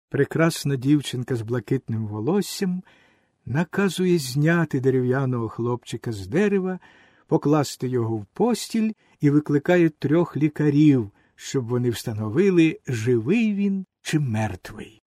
Прекрасна дівчинка з блакитним волоссям наказує зняти дерев'яного хлопчика з дерева, покласти його в постіль і викликає 3 лікарів, щоб вони встановили, живий він чи мертвий.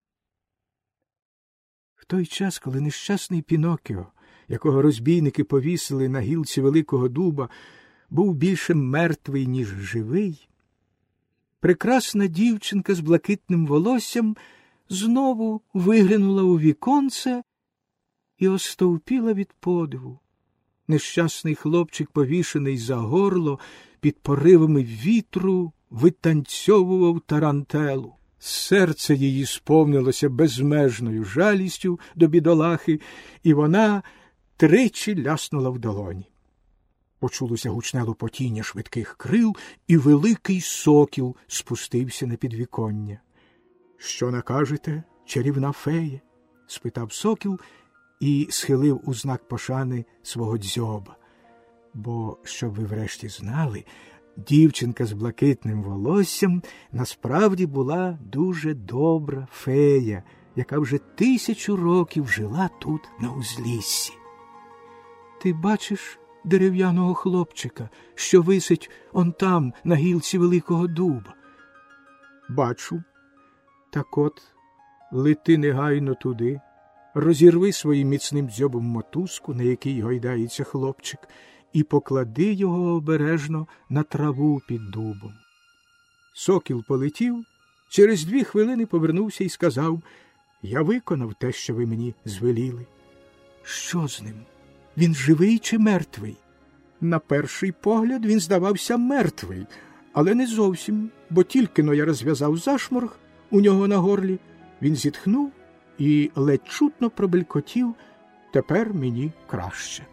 В той час, коли нещасний Піноккіо, якого розбійники повісили на гілці великого дуба, був більше мертвий, ніж живий, прекрасна дівчинка з блакитним волоссям знову виглянула у віконце і остовпіла від подиву. Нещасний хлопчик, повішений за горло, під поривами вітру витанцьовував тарантелу. Серце її сповнилося безмежною жалістю до бідолахи, і вона 3 ляснула в долоні. Почулося гучне лопотіння швидких крил, і великий сокіл спустився на підвіконня. — Що накажете, чарівна фея? — спитав сокіл і схилив у знак пошани свого дзьоба. Бо, щоб ви врешті знали, дівчинка з блакитним волоссям насправді була дуже добра фея, яка вже 1000 років жила тут на узліссі. — Ти бачиш дерев'яного хлопчика, що висить он там, на гілці великого дуба? — Бачу. Так от, лети негайно туди, розірви своїм міцним дзьобом мотузку, на якій гойдається хлопчик, і поклади його обережно на траву під дубом. Сокіл полетів, через 2 хвилини повернувся і сказав: «Я виконав те, що ви мені звеліли». «Що з ним? Він живий чи мертвий?» «На перший погляд він здавався мертвий, але не зовсім, бо тільки-но я розв'язав зашморг у нього на горлі, він зітхнув і ледь чутно пробелькотів: тепер мені краще».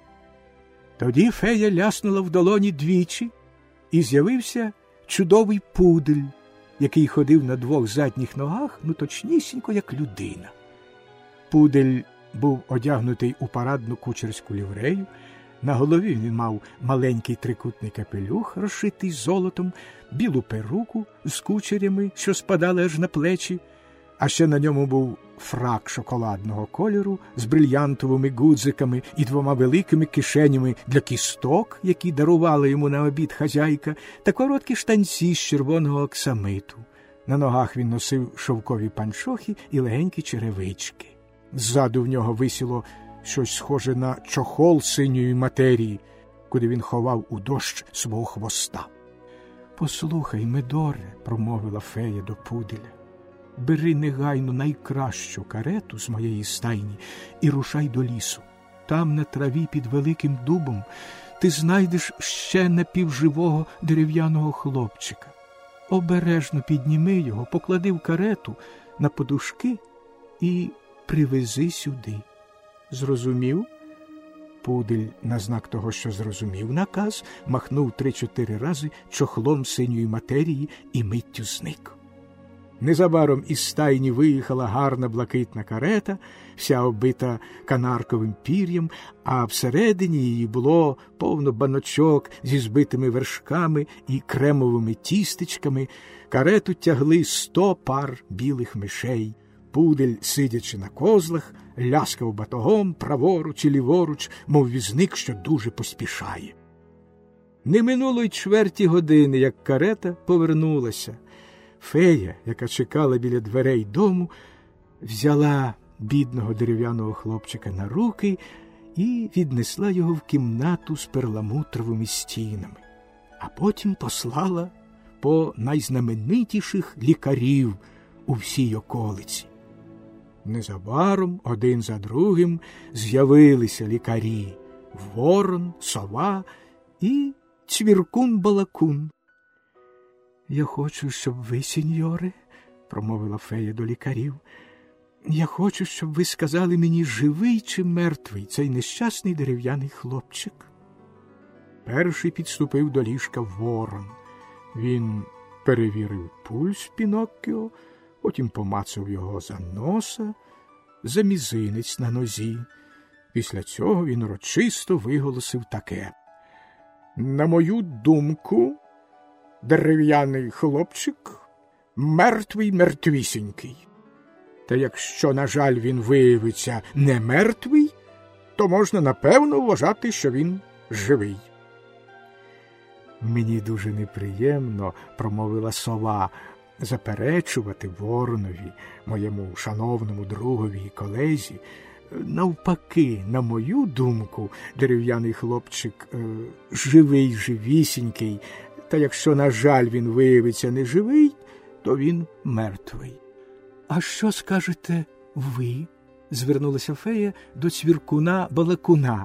Тоді фея ляснула в долоні 2, і з'явився чудовий пудель, який ходив на 2 задніх ногах, точнісінько, як людина. Пудель був одягнутий у парадну кучерську ліврею, на голові він мав маленький трикутний капелюх, розшитий золотом, білу перуку з кучерями, що спадали аж на плечі, а ще на ньому був фрак шоколадного кольору з брильянтовими гудзиками і 2 великими кишенями для кісток, які дарувала йому на обід хазяйка, та короткі штанці з червоного оксамиту. На ногах він носив шовкові панчохи і легенькі черевички. Ззаду в нього висіло щось схоже на чохол синьої матерії, куди він ховав у дощ свого хвоста. «Послухай, Медоре», – промовила фея до пуделя, – «бери негайно найкращу карету з моєї стайні і рушай до лісу. Там, на траві під великим дубом, ти знайдеш ще напівживого дерев'яного хлопчика. Обережно підніми його, поклади в карету на подушки і привези сюди». «Зрозумів?» Пудель, на знак того, що зрозумів наказ, махнув 3-4 рази чохлом синьої матерії і миттю зник. Незабаром із стайні виїхала гарна блакитна карета, вся оббита канарковим пір'ям, а всередині її було повно баночок зі збитими вершками і кремовими тістечками. Карету тягли 100 пар білих мишей. Пудель, сидячи на козлах, ляскав батогом праворуч і ліворуч, мов візник, що дуже поспішає. Не минуло й чверті години, як карета повернулася. Фея, яка чекала біля дверей дому, взяла бідного дерев'яного хлопчика на руки і віднесла його в кімнату з перламутровими стінами, а потім послала по найзнаменитіших лікарів у всій околиці. Незабаром один за другим з'явилися лікарі – Ворон, Сова і Цвіркун-Балакун. «Я хочу, щоб ви, сіньоре, – промовила фея до лікарів, – я хочу, щоб ви сказали мені, живий чи мертвий цей нещасний дерев'яний хлопчик». Перший підступив до ліжка Ворон. Він перевірив пульс Піноккіо, потім помацав його за носа, за мізинець на нозі. Після цього він урочисто виголосив таке: «На мою думку, дерев'яний хлопчик мертвий мертвісінький». Та якщо, на жаль, він виявиться не мертвий, то можна напевно вважати, що він живий. Мені дуже неприємно, промовила сова, заперечувати Воронові, моєму шановному другові і колезі. Навпаки, на мою думку, дерев'яний хлопчик живий, живісінький, та якщо, на жаль, він виявиться не живий, то він мертвий. А що скажете ви? Звернулася фея до цвіркуна-балакуна.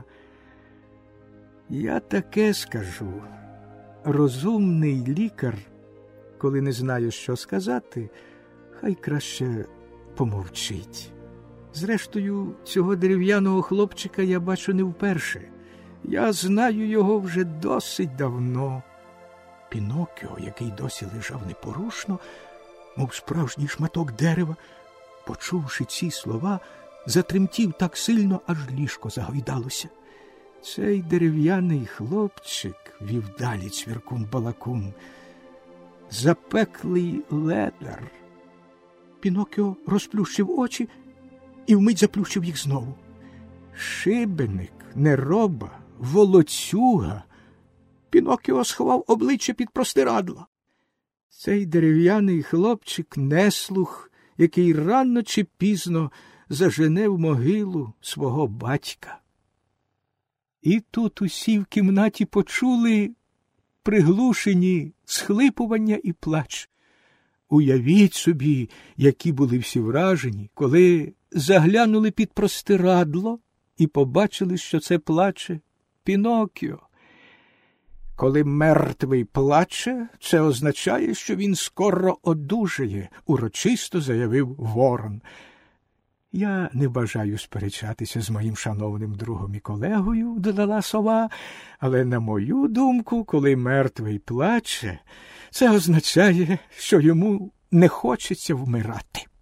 Я таке скажу. Розумний лікар, коли не знає, що сказати, хай краще помовчить. Зрештою, цього дерев'яного хлопчика я бачу не вперше. Я знаю його вже досить давно. Пінокіо, який досі лежав непорушно, мов справжній шматок дерева, почувши ці слова, затремтів так сильно, аж ліжко загойдалося. Цей дерев'яний хлопчик, вів далі цвіркун-балакун, запеклий ледар. Пінокіо розплющив очі і вмить заплющив їх знову. Шибеник, нероба, волоцюга. Пінокіо сховав обличчя під простирадла. Цей дерев'яний хлопчик — неслух, який рано чи пізно зажене в могилу свого батька. І тут усі в кімнаті почули приглушені схлипування і плач. Уявіть собі, які були всі вражені, коли заглянули під простирадло і побачили, що це плаче Пінокіо. Коли мертвий плаче, це означає, що він скоро одужає, урочисто заявив Ворон. Я не бажаю сперечатися з моїм шановним другом і колегою, додала сова, але, на мою думку, коли мертвий плаче, це означає, що йому не хочеться вмирати.